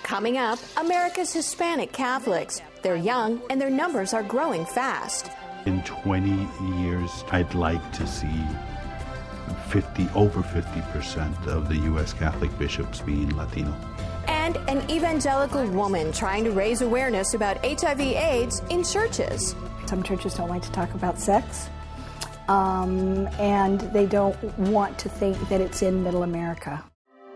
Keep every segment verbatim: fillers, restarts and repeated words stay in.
Coming up, America's Hispanic Catholics. They're young and their numbers are growing fast. In twenty years, I'd like to see fifty, over fifty percent of the U S Catholic bishops being Latino. And an evangelical woman trying to raise awareness about H I V AIDS in churches. Some churches don't like to talk about sex, um, and they don't want to think that it's in Middle America.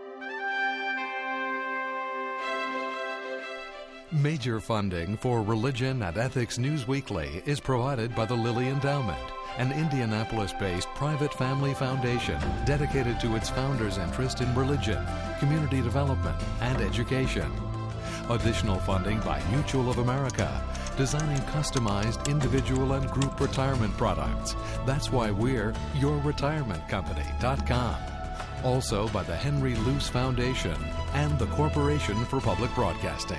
Major funding for Religion and Ethics News Weekly is provided by the Lilly Endowment, an Indianapolis-based private family foundation dedicated to its founders' interest in religion, community development, and education. Additional funding by Mutual of America, designing customized individual and group retirement products. That's why we're your retirement company dot com. Also by the Henry Luce Foundation and the Corporation for Public Broadcasting.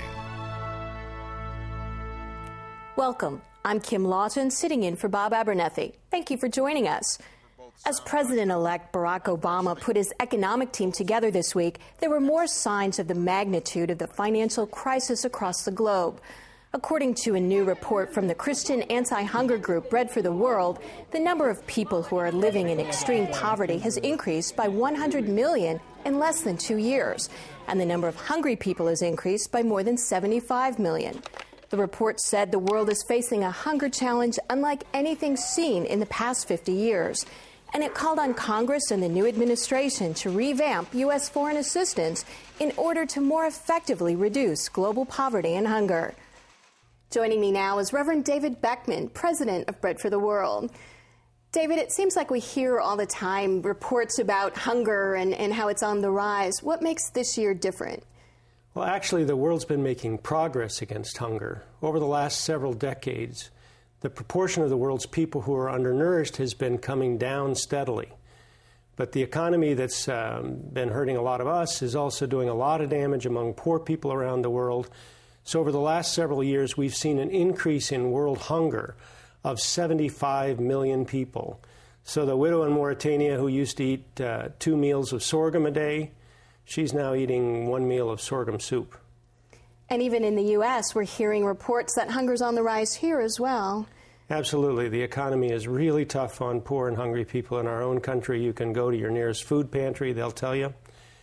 Welcome. I'm Kim Lawton, sitting in for Bob Abernethy. Thank you for joining us. As President-elect Barack Obama put his economic team together this week, there were more signs of the magnitude of the financial crisis across the globe. According to a new report from the Christian anti-hunger group Bread for the World, the number of people who are living in extreme poverty has increased by one hundred million in less than two years, and the number of hungry people has increased by more than seventy-five million. The report said the world is facing a hunger challenge unlike anything seen in the past fifty years. And it called on Congress and the new administration to revamp U S foreign assistance in order to more effectively reduce global poverty and hunger. Joining me now is Reverend David Beckman, president of Bread for the World. David, it seems like we hear all the time reports about hunger and, and how it's on the rise. What makes this year different? Well, actually, the world's been making progress against hunger. Over the last several decades, the proportion of the world's people who are undernourished has been coming down steadily. But the economy that's um, been hurting a lot of us is also doing a lot of damage among poor people around the world. So over the last several years, we've seen an increase in world hunger of seventy-five million people. So the widow in Mauritania who used to eat uh, two meals of sorghum a day, she's now eating one meal of sorghum soup. And even in the U S, we're hearing reports that hunger's on the rise here as well. Absolutely. The economy is really tough on poor and hungry people in our own country. You can go to your nearest food pantry, they'll tell you.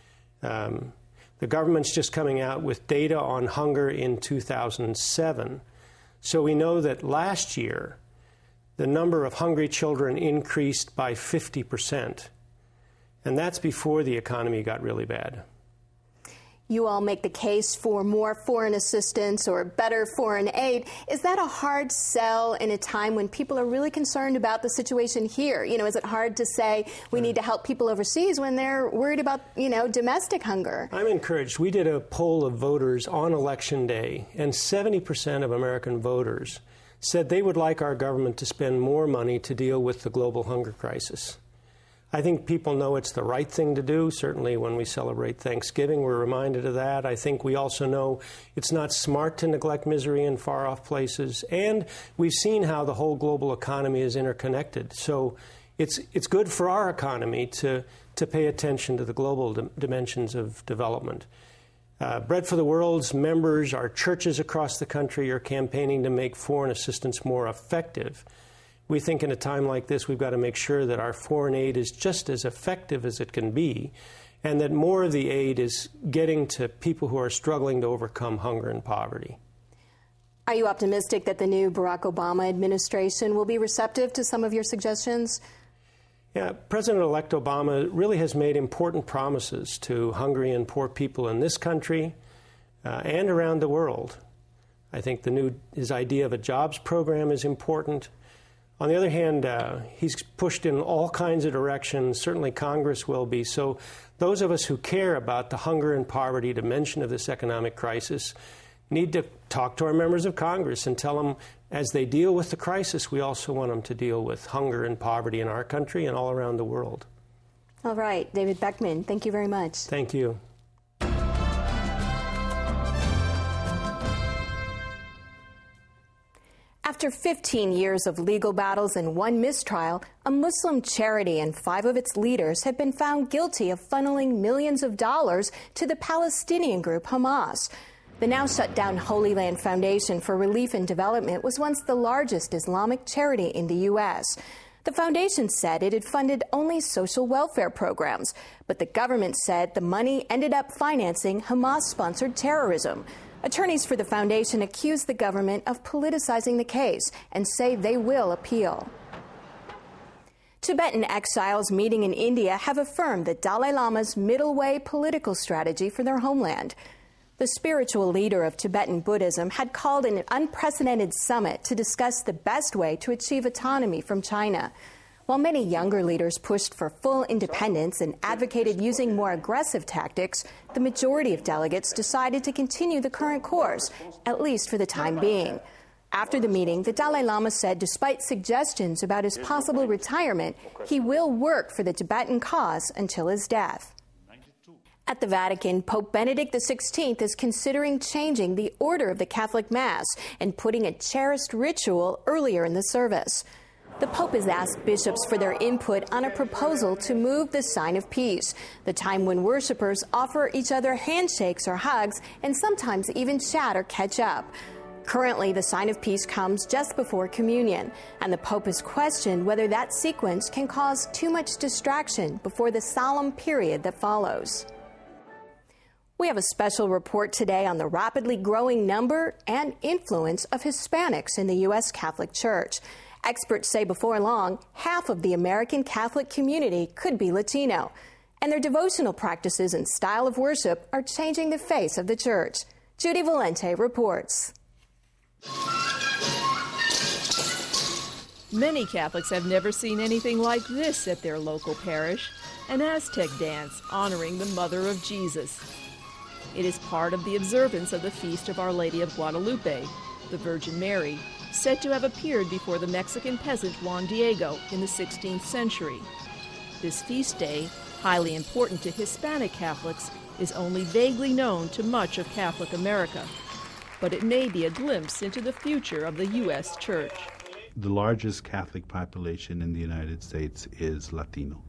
Um, the government's just coming out with data on hunger in two thousand seven. So we know that last year, the number of hungry children increased by fifty percent. And that's before the economy got really bad. You all make the case for more foreign assistance or better foreign aid. Is that a hard sell in a time when people are really concerned about the situation here? You know, is it hard to say we need to help people overseas when they're worried about, you know, domestic hunger? I'm encouraged. We did a poll of voters on Election Day, and seventy percent of American voters said they would like our government to spend more money to deal with the global hunger crisis. I think people know it's the right thing to do. Certainly when we celebrate Thanksgiving, we're reminded of that. I think we also know it's not smart to neglect misery in far-off places. And we've seen how the whole global economy is interconnected. So it's it's good for our economy to, to pay attention to the global dim- dimensions of development. Uh, Bread for the World's members, our churches across the country, are campaigning to make foreign assistance more effective. We think in a time like this, we've got to make sure that our foreign aid is just as effective as it can be, and that more of the aid is getting to people who are struggling to overcome hunger and poverty. Are you optimistic that the new Barack Obama administration will be receptive to some of your suggestions? Yeah, President-elect Obama really has made important promises to hungry and poor people in this country uh, and around the world. I think the new his idea of a jobs program is important. On the other hand, uh, he's pushed in all kinds of directions. Certainly Congress will be. So those of us who care about the hunger and poverty dimension of this economic crisis need to talk to our members of Congress and tell them, as they deal with the crisis, we also want them to deal with hunger and poverty in our country and all around the world. All right. David Beckman, thank you very much. Thank you. After fifteen years of legal battles and one mistrial, a Muslim charity and five of its leaders have been found guilty of funneling millions of dollars to the Palestinian group Hamas. The now shut down Holy Land Foundation for Relief and Development was once the largest Islamic charity in the U S. The foundation said it had funded only social welfare programs, but the government said the money ended up financing Hamas-sponsored terrorism. Attorneys for the foundation accuse the government of politicizing the case and say they will appeal. Tibetan exiles meeting in India have affirmed the Dalai Lama's middle-way political strategy for their homeland. The spiritual leader of Tibetan Buddhism had called an unprecedented summit to discuss the best way to achieve autonomy from China. While many younger leaders pushed for full independence and advocated using more aggressive tactics, the majority of delegates decided to continue the current course, at least for the time being. After the meeting, the Dalai Lama said despite suggestions about his possible retirement, he will work for the Tibetan cause until his death. At the Vatican, Pope Benedict the sixteenth is considering changing the order of the Catholic Mass and putting a cherished ritual earlier in the service. The Pope has asked bishops for their input on a proposal to move the sign of peace, the time when worshipers offer each other handshakes or hugs and sometimes even chat or catch up. Currently, the sign of peace comes just before communion, and the Pope has questioned whether that sequence can cause too much distraction before the solemn period that follows. We have a special report today on the rapidly growing number and influence of Hispanics in the U S Catholic Church. Experts say before long, half of the American Catholic community could be Latino, and their devotional practices and style of worship are changing the face of the Church. Judy Valente reports. Many Catholics have never seen anything like this at their local parish, an Aztec dance honoring the Mother of Jesus. It is part of the observance of the Feast of Our Lady of Guadalupe, the Virgin Mary, said to have appeared before the Mexican peasant Juan Diego in the sixteenth century. This feast day, highly important to Hispanic Catholics, is only vaguely known to much of Catholic America, but it may be a glimpse into the future of the U S Church. The largest Catholic population in the United States is Latino.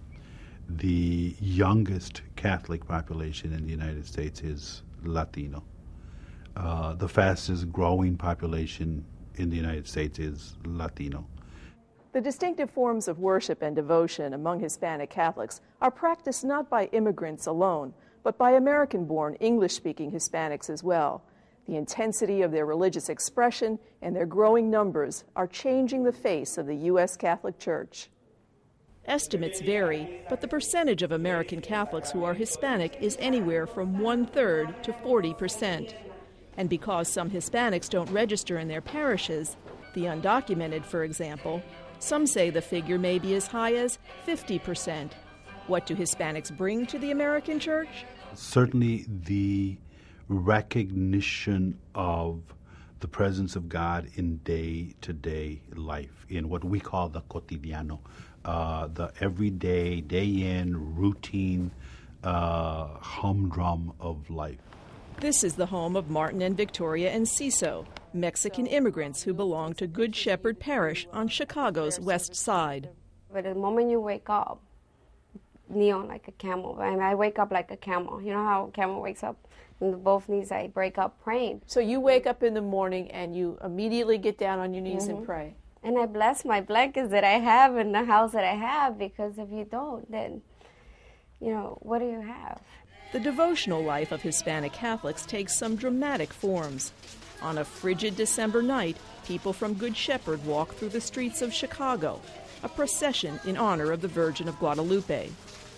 The youngest Catholic population in the United States is Latino. Uh, the fastest growing population in the United States is Latino. The distinctive forms of worship and devotion among Hispanic Catholics are practiced not by immigrants alone, but by American-born English-speaking Hispanics as well. The intensity of their religious expression and their growing numbers are changing the face of the U S Catholic Church. Estimates vary, but the percentage of American Catholics who are Hispanic is anywhere from one-third to forty percent. And because some Hispanics don't register in their parishes, the undocumented, for example, some say the figure may be as high as fifty percent. What do Hispanics bring to the American Church? Certainly the recognition of the presence of God in day-to-day life, in what we call the cotidiano, uh, the everyday, day-in, routine uh, humdrum of life. This is the home of Martin and Victoria Enciso, Mexican immigrants who belong to Good Shepherd Parish on Chicago's west side. But the moment you wake up, kneel like a camel. I mean, I wake up like a camel. You know how a camel wakes up? And both knees, I break up praying. So you wake up in the morning and you immediately get down on your knees mm-hmm. and pray. And I bless my blankets that I have in the house that I have, because if you don't, then, you know, what do you have? The devotional life of Hispanic Catholics takes some dramatic forms. On a frigid December night, people from Good Shepherd walk through the streets of Chicago, a procession in honor of the Virgin of Guadalupe.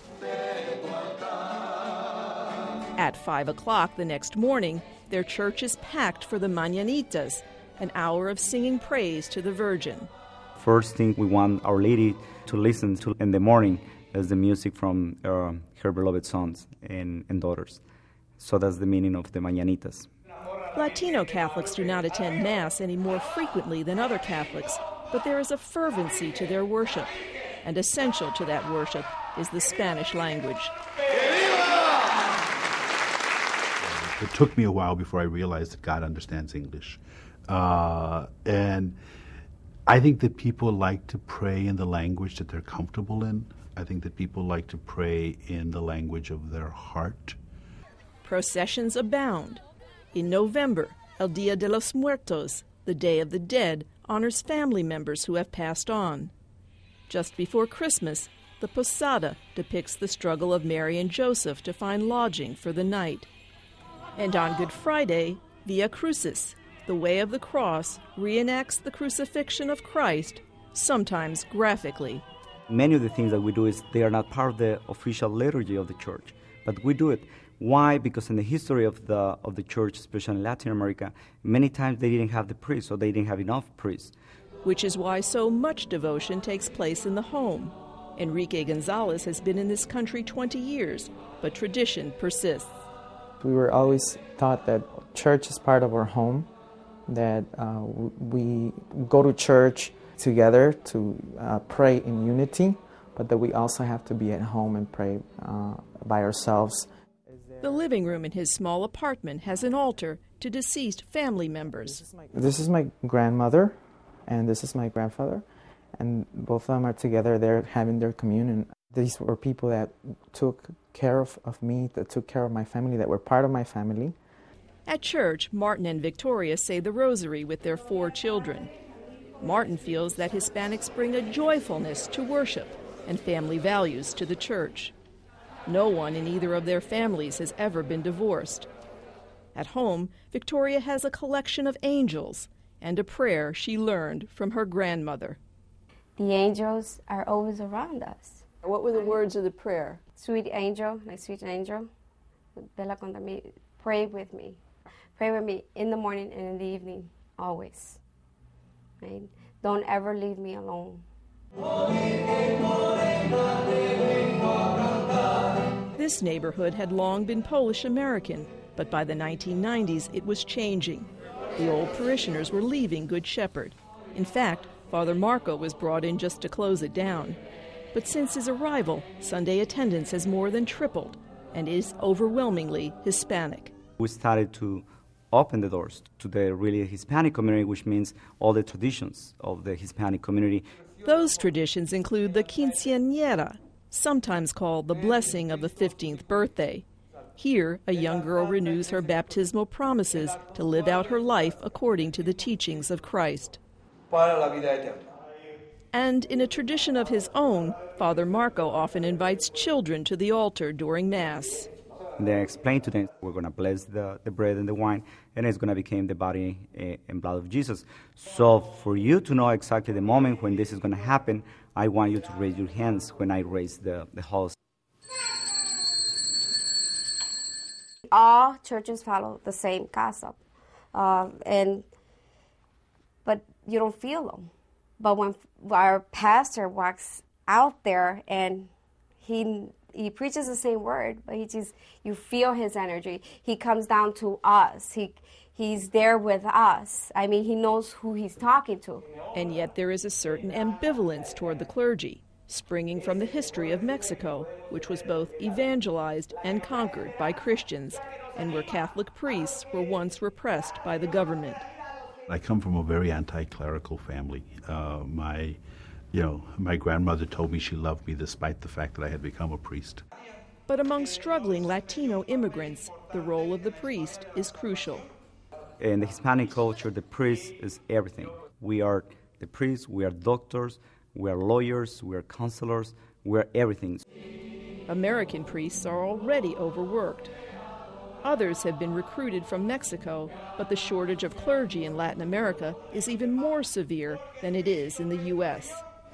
At five o'clock the next morning, their church is packed for the Mañanitas, an hour of singing praise to the Virgin. First thing we want Our Lady to listen to in the morning is the music from uh, her beloved sons and, and daughters. So that's the meaning of the Mañanitas. Latino Catholics do not attend Mass any more frequently than other Catholics, but there is a fervency to their worship, and essential to that worship is the Spanish language. It took me a while before I realized that God understands English. Uh, and I think that people like to pray in the language that they're comfortable in. I think that people like to pray in the language of their heart. Processions abound. In November, El Dia de los Muertos, the Day of the Dead, honors family members who have passed on. Just before Christmas, the Posada depicts the struggle of Mary and Joseph to find lodging for the night. And on Good Friday, Via Crucis, the Way of the Cross, reenacts the crucifixion of Christ, sometimes graphically. Many of the things that we do is they are not part of the official liturgy of the church, but we do it. Why? Because in the history of the of the church, especially in Latin America, many times they didn't have the priests, or they didn't have enough priests. Which is why so much devotion takes place in the home. Enrique Gonzalez has been in this country twenty years, but tradition persists. We were always taught that church is part of our home, that uh, we go to church together to uh, pray in unity, but that we also have to be at home and pray uh, by ourselves. The living room in his small apartment has an altar to deceased family members. This is my, this is my grandmother, and this is my grandfather, and both of them are together. They're having their communion. These were people that took care of, of me, that took care of my family, that were part of my family. At church, Martin and Victoria say the rosary with their four children. Martin feels that Hispanics bring a joyfulness to worship and family values to the church. No one in either of their families has ever been divorced. At home, Victoria has a collection of angels and a prayer she learned from her grandmother. The angels are always around us. What were the words of the prayer? Sweet angel, my sweet angel, vela contra mí, pray with me. Pray with me in the morning and in the evening, always. Right? Don't ever leave me alone. This neighborhood had long been Polish-American, but by the nineteen nineties it was changing. The old parishioners were leaving Good Shepherd. In fact, Father Marco was brought in just to close it down. But since his arrival, Sunday attendance has more than tripled and is overwhelmingly Hispanic. We started to open the doors to the really Hispanic community, which means all the traditions of the Hispanic community. Those traditions include the quinceañera, sometimes called the blessing of the fifteenth birthday. Here, a young girl renews her baptismal promises to live out her life according to the teachings of Christ. And in a tradition of his own, Father Marco often invites children to the altar during Mass. They explain to them, we're going to bless the, the bread and the wine, and it's going to become the body and blood of Jesus. So for you to know exactly the moment when this is going to happen, I want you to raise your hands when I raise the, the host. All churches follow the same concept, uh, and but you don't feel them. But when our pastor walks out there and he he preaches the same word, but he just, you feel his energy. He comes down to us. He he's there with us. I mean, he knows who he's talking to. And yet there is a certain ambivalence toward the clergy, springing from the history of Mexico, which was both evangelized and conquered by Christians, and where Catholic priests were once repressed by the government. I come from a very anti-clerical family. Uh, my, you know, my grandmother told me she loved me despite the fact that I had become a priest. But among struggling Latino immigrants, the role of the priest is crucial. In the Hispanic culture, the priest is everything. We are the priests, we are doctors, we are lawyers, we are counselors, we are everything. American priests are already overworked. Others have been recruited from Mexico, but the shortage of clergy in Latin America is even more severe than it is in the U S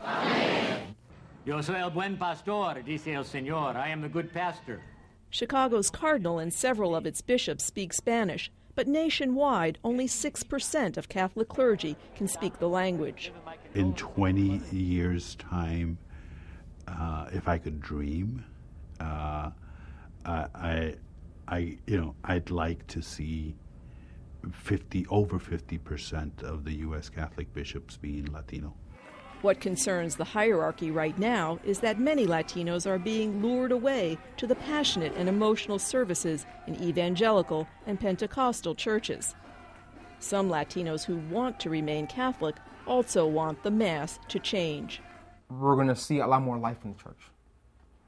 Yo soy el buen pastor, dice el Señor. I am the good pastor. Chicago's cardinal and several of its bishops speak Spanish, but nationwide, only six percent of Catholic clergy can speak the language. In twenty years' time, uh, if I could dream, uh, I, I, I, you know, I'd like to see fifty over fifty percent of the U S Catholic bishops being Latino. What concerns the hierarchy right now is that many Latinos are being lured away to the passionate and emotional services in evangelical and Pentecostal churches. Some Latinos who want to remain Catholic also want the Mass to change. We're going to see a lot more life in the church.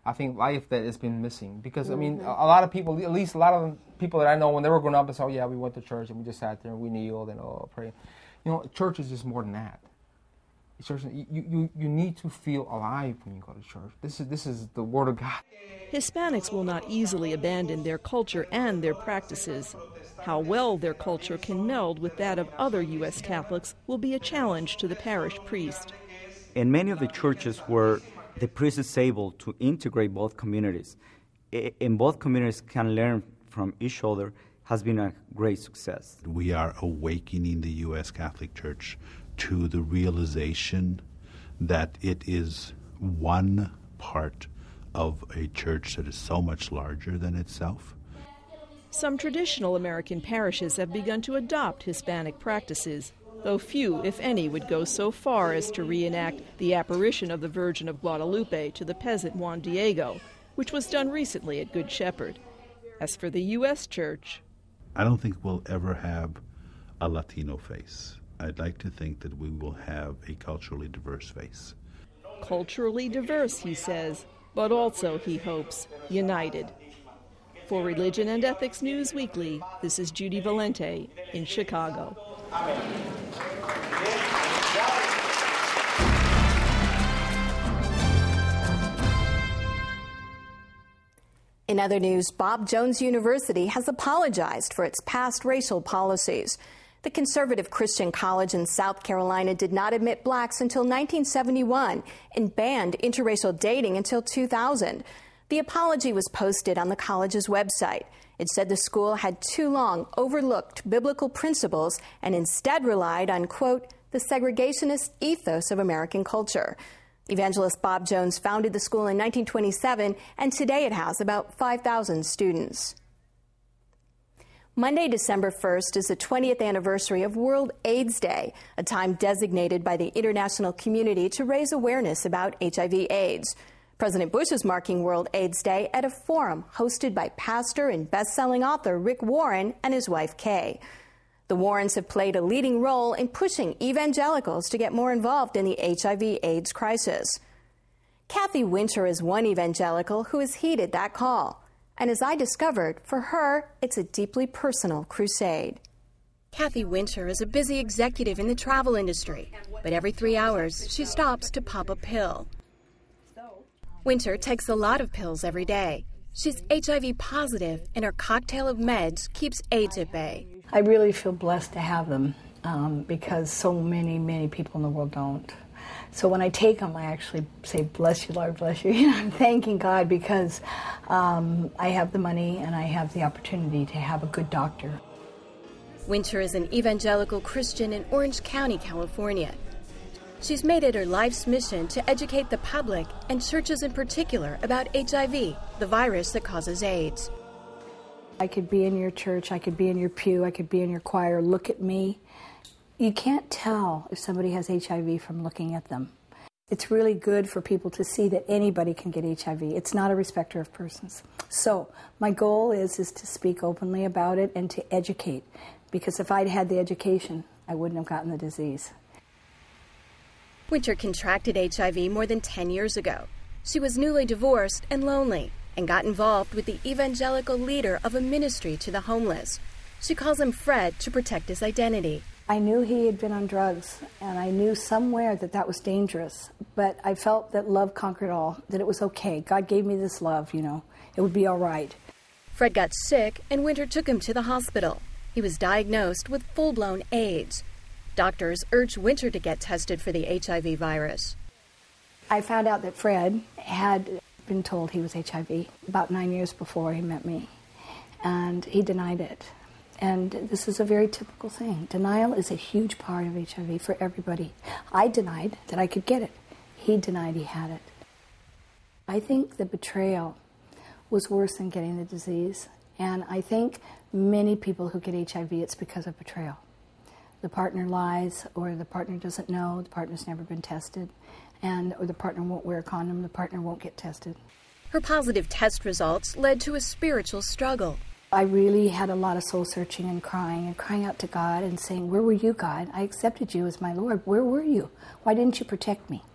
I think, life that has been missing. Because, I mean, a, a lot of people, at least a lot of people that I know, when they were growing up, they said, oh, yeah, we went to church and we just sat there and we kneeled and, oh, pray. You know, church is just more than that. Church, you, you, you need to feel alive when you go to church. This is, this is the Word of God. Hispanics will not easily abandon their culture and their practices. How well their culture can meld with that of other U S Catholics will be a challenge to the parish priest. In many of the churches where the priest is able to integrate both communities, and both communities can learn from each other, has been a great success. We are awakening the U S Catholic Church to the realization that it is one part of a church that is so much larger than itself. Some traditional American parishes have begun to adopt Hispanic practices, though few, if any, would go so far as to reenact the apparition of the Virgin of Guadalupe to the peasant Juan Diego, which was done recently at Good Shepherd. As for the U S Church, I don't think we'll ever have a Latino face. I'd like to think that we will have a culturally diverse face. Culturally diverse, he says, but also, he hopes, united. For Religion and Ethics News Weekly, this is Judy Valente in Chicago. In other news, Bob Jones University has apologized for its past racial policies. The conservative Christian college in South Carolina did not admit blacks until nineteen seventy-one and banned interracial dating until two thousand. The apology was posted on the college's website. It said the school had too long overlooked biblical principles and instead relied on, quote, the segregationist ethos of American culture. Evangelist Bob Jones founded the school in nineteen twenty-seven, and today it has about five thousand students. Monday, December first, is the twentieth anniversary of World AIDS Day, a time designated by the international community to raise awareness about H I V AIDS. President Bush is marking World AIDS Day at a forum hosted by pastor and best-selling author Rick Warren and his wife Kay. The Warrens have played a leading role in pushing evangelicals to get more involved in the H I V AIDS crisis. Kathy Winter is one evangelical who has heeded that call. And as I discovered, for her, it's a deeply personal crusade. Kathy Winter is a busy executive in the travel industry, but every three hours she stops to pop a pill. Winter takes a lot of pills every day. She's H I V positive, and her cocktail of meds keeps AIDS at bay. I really feel blessed to have them um, because so many, many people in the world don't. So when I take them, I actually say, bless you, Lord, bless you. You know, I'm thanking God because um, I have the money and I have the opportunity to have a good doctor. Winter is an evangelical Christian in Orange County, California. She's made it her life's mission to educate the public, and churches in particular, about H I V, the virus that causes AIDS. I could be in your church, I could be in your pew, I could be in your choir, look at me. You can't tell if somebody has H I V from looking at them. It's really good for people to see that anybody can get H I V. It's not a respecter of persons. So my goal is, is to speak openly about it and to educate, because if I'd had the education, I wouldn't have gotten the disease. Winter contracted H I V more than ten years ago. She was newly divorced and lonely and got involved with the evangelical leader of a ministry to the homeless. She calls him Fred to protect his identity. I knew he had been on drugs, and I knew somewhere that that was dangerous, but I felt that love conquered all, that it was okay. God gave me this love, you know. It would be all right. Fred got sick, and Winter took him to the hospital. He was diagnosed with full-blown AIDS. Doctors urged Winter to get tested for the H I V virus. I found out that Fred had been told he was H I V about nine years before he met me, and he denied it. And this is a very typical thing. Denial is a huge part of H I V for everybody. I denied that I could get it. He denied he had it. I think the betrayal was worse than getting the disease. And I think many people who get H I V, it's because of betrayal. The partner lies, or the partner doesn't know, the partner's never been tested, and or the partner won't wear a condom, the partner won't get tested. Her positive test results led to a spiritual struggle. I really had a lot of soul searching and crying and crying out to God and saying, where were you, God? I accepted you as my Lord. Where were you? Why didn't you protect me?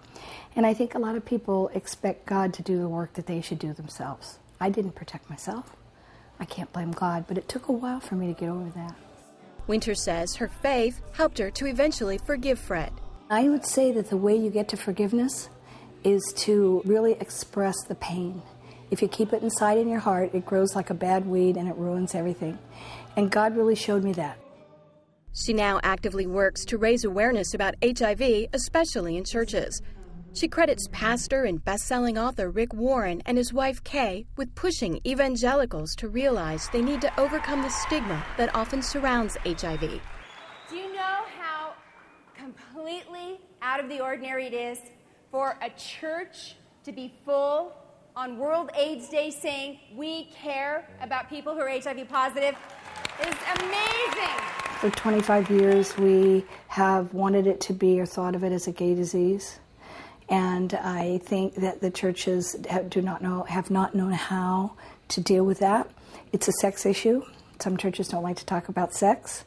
And I think a lot of people expect God to do the work that they should do themselves. I didn't protect myself. I can't blame God, but it took a while for me to get over that. Winter says her faith helped her to eventually forgive Fred. I would say that the way you get to forgiveness is to really express the pain. If you keep it inside in your heart, it grows like a bad weed and it ruins everything. And God really showed me that. She now actively works to raise awareness about H I V, especially in churches. She credits pastor and best-selling author Rick Warren and his wife Kay with pushing evangelicals to realize they need to overcome the stigma that often surrounds H I V. Do you know how completely out of the ordinary it is for a church to be full on World AIDS Day saying we care about people who are H I V positive? It's amazing. For twenty-five years, we have wanted it to be or thought of it as a gay disease. And I think that the churches have, do not know, have not known how to deal with that. It's a sex issue. Some churches don't like to talk about sex.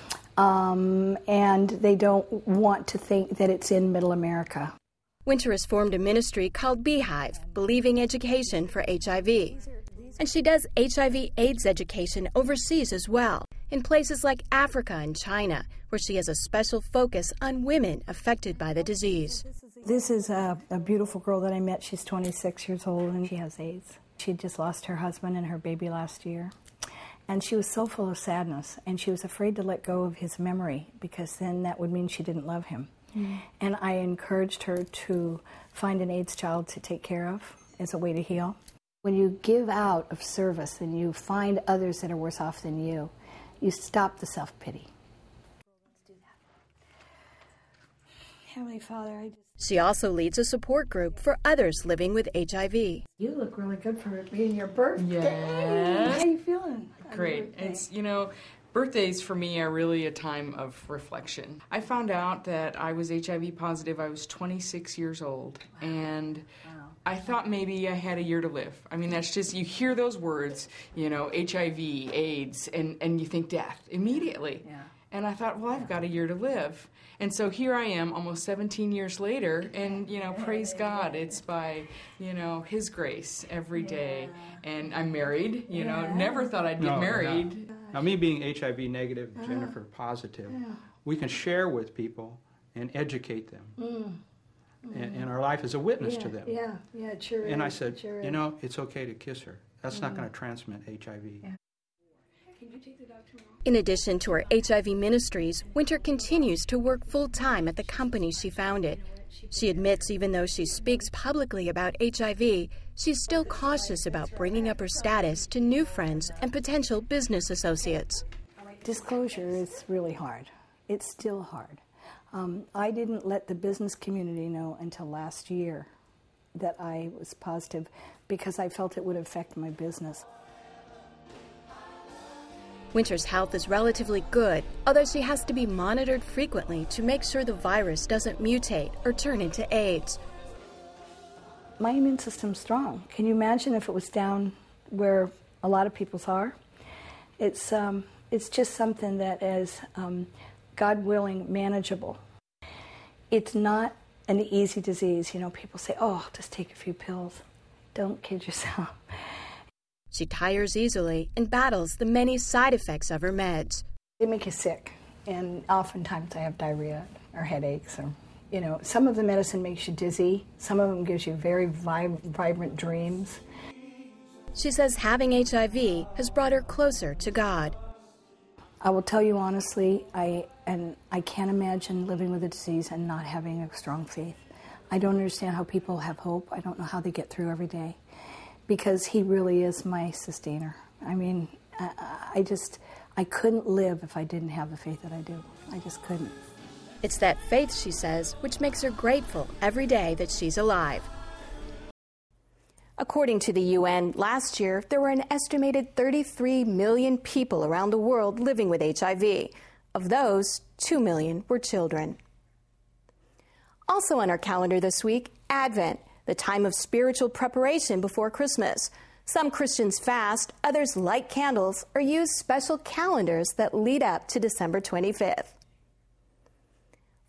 Um, and they don't want to think that it's in Middle America. Winter has formed a ministry called Beehive, Believing Education for H I V. And she does H I V AIDS education overseas as well, in places like Africa and China, where she has a special focus on women affected by the disease. This is a, a beautiful girl that I met. She's twenty-six years old and she has AIDS. She had just lost her husband and her baby last year. And she was so full of sadness, and she was afraid to let go of his memory because then that would mean she didn't love him. Mm. And I encouraged her to find an AIDS child to take care of as a way to heal. When you give out of service and you find others that are worse off than you, you stop the self-pity. Let's do that. Heavenly Father, I just... She also leads a support group for others living with H I V. You look really good for it being your birthday. Yes. How are you feeling? Great. It's, you know, birthdays for me are really a time of reflection. I found out that I was H I V positive. I was twenty-six years old, and wow. I thought maybe I had a year to live. I mean, that's just, you hear those words, you know, H I V, AIDS, and, and you think death immediately. Yeah. And I thought, well, I've got a year to live. And so here I am almost seventeen years later, and, you know, praise God, it's by, you know, His grace every day. And I'm married, you know, never thought I'd get no, married. No. Now, me being H I V negative, Jennifer positive, we can share with people and educate them. Mm. And, and our life is a witness yeah, to them. Yeah, yeah, it sure And is. I said, sure you know, it's okay to kiss her. That's mm. not going to transmit H I V. Yeah. Can you take the dog tomorrow? In addition to her H I V ministries, Winter continues to work full-time at the company she founded. She admits even though she speaks publicly about H I V, she's still cautious about bringing up her status to new friends and potential business associates. Disclosure is really hard. It's still hard. Um, I didn't let the business community know until last year that I was positive because I felt it would affect my business. Winter's health is relatively good, although she has to be monitored frequently to make sure the virus doesn't mutate or turn into AIDS. My immune system's strong. Can you imagine if it was down where a lot of people's are? It's, um, it's just something that is, um, God willing, manageable. It's not an easy disease. You know, people say, oh, I'll just take a few pills. Don't kid yourself. She tires easily and battles the many side effects of her meds. They make you sick, and oftentimes I have diarrhea or headaches. Or, you know, some of the medicine makes you dizzy. Some of them gives you very vib- vibrant dreams. She says having H I V has brought her closer to God. I will tell you honestly, I and I can't imagine living with a disease and not having a strong faith. I don't understand how people have hope. I don't know how they get through every day. Because He really is my sustainer. I mean, I, I just, I couldn't live if I didn't have the faith that I do. I just couldn't. It's that faith, she says, which makes her grateful every day that she's alive. According to the U N, last year there were an estimated thirty-three million people around the world living with H I V. Of those, two million were children. Also on our calendar this week, Advent, the time of spiritual preparation before Christmas. Some Christians fast, others light candles, or use special calendars that lead up to December twenty-fifth.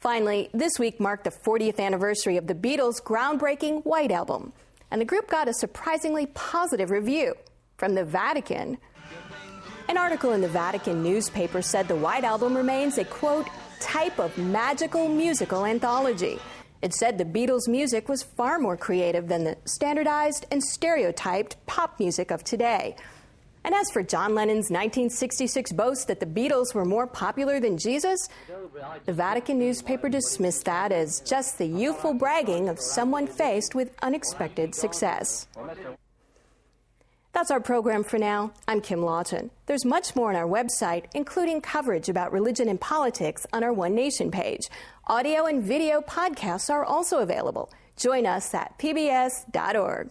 Finally, this week marked the fortieth anniversary of the Beatles' groundbreaking White Album, and the group got a surprisingly positive review from the Vatican. An article in the Vatican newspaper said the White Album remains a, quote, type of magical musical anthology. It said the Beatles' music was far more creative than the standardized and stereotyped pop music of today. And as for John Lennon's nineteen sixty-six boast that the Beatles were more popular than Jesus, the Vatican newspaper dismissed that as just the youthful bragging of someone faced with unexpected success. That's our program for now. I'm Kim Lawton. There's much more on our website, including coverage about religion and politics on our One Nation page. Audio and video podcasts are also available. Join us at P B S dot org.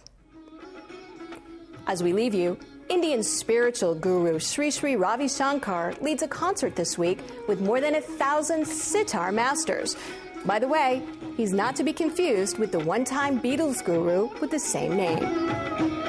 As we leave you, Indian spiritual guru Sri Sri Ravi Shankar leads a concert this week with more than a thousand sitar masters. By the way, he's not to be confused with the one-time Beatles guru with the same name.